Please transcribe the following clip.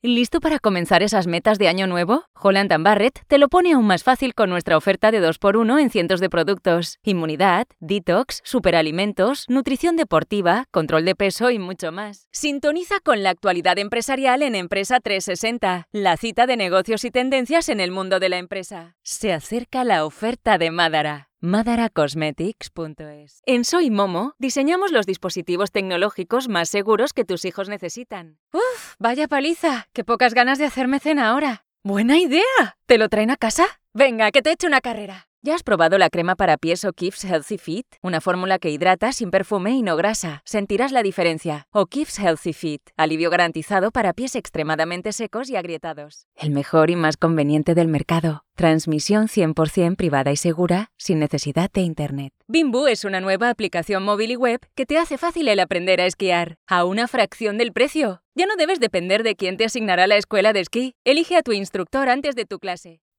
¿Listo para comenzar esas metas de año nuevo? Holland & Barrett te lo pone aún más fácil con nuestra oferta de 2x1 en cientos de productos. Inmunidad, detox, superalimentos, nutrición deportiva, control de peso y mucho más. Sintoniza con la actualidad empresarial en Empresa 360, la cita de negocios y tendencias en el mundo de la empresa. Se acerca la oferta de Madara. madaracosmetics.es. En Soy Momo diseñamos los dispositivos tecnológicos más seguros que tus hijos necesitan. ¡Uf! ¡Vaya paliza! ¡Qué pocas ganas de hacerme cena ahora! ¡Buena idea! ¿Te lo traen a casa? Venga, que te eche una carrera. ¿Ya has probado la crema para pies O'Keeffe's Healthy Fit? Una fórmula que hidrata sin perfume y no grasa. Sentirás la diferencia. O'Keeffe's Healthy Fit. Alivio garantizado para pies extremadamente secos y agrietados. El mejor y más conveniente del mercado. Transmisión 100% privada y segura, sin necesidad de internet. Bimbu es una nueva aplicación móvil y web que te hace fácil el aprender a esquiar. A una fracción del precio. Ya no debes depender de quién te asignará la escuela de esquí. Elige a tu instructor antes de tu clase.